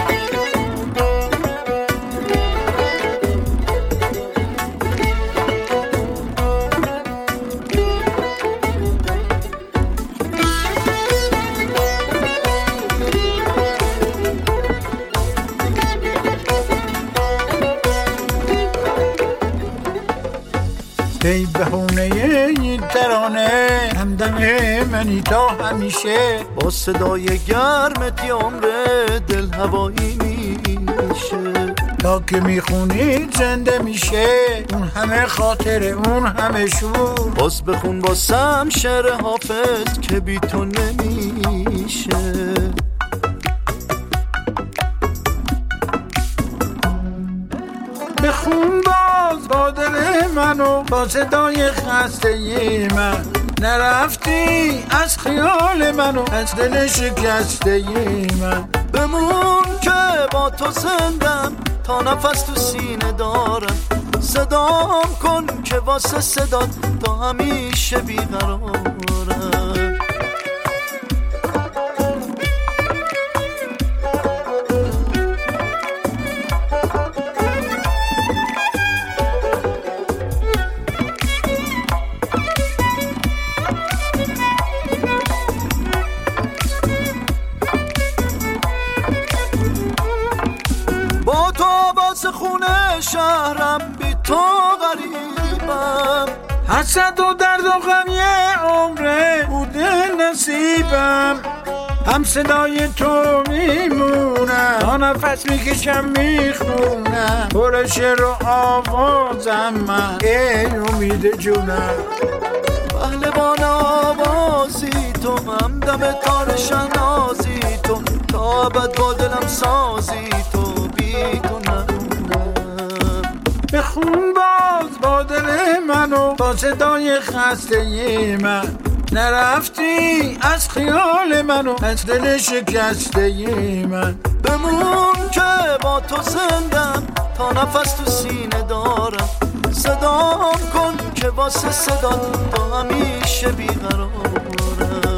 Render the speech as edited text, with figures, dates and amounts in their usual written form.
ای بهونه این ترانه همدم منی تا همیشه، با صدای گرمت یه عمر دل هوایی میشه. تا که میخونی زنده میشه اون همه خاطره اون همه شور. باز بخون باسم شعر حافظ که بی تو نمیشه. بخون باز با دل منو با صدای خسته من، نرفتی از خیال منو از دل شکسته من. بمون که با تو زندم تا نفس تو سینه دارم. صدام کن که واسه صدات تا همیشه بیقرارم. با تو واسه خونه شهرم بی تو غریبم. حسد و درد و غم یه عمره بوده نصیبم. هم صدای تو میمونم تا نفس میکشم میخونم. پر شعر و آوازم من ای امید جونم. پهلوان آوازی تو همدم تار شنازی تو، تا ابد با دلم سازی تو بی تو نمونم. بخون باز با دل منو با صدای خسته من، نرفتی از خیال منو از دل شکسته من. بمون که با تو زندم تا نفس تو سینه دارم. صدام کن که واسه صدا تا همیشه بیقرارم.